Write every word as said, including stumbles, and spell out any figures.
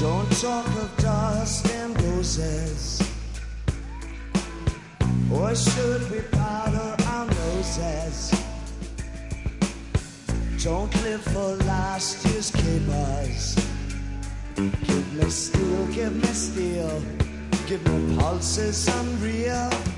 Don't talk of dust and roses, or should we powder our noses? Don't live for last year's capers. Give me steel, give me steel, give me pulses unreal.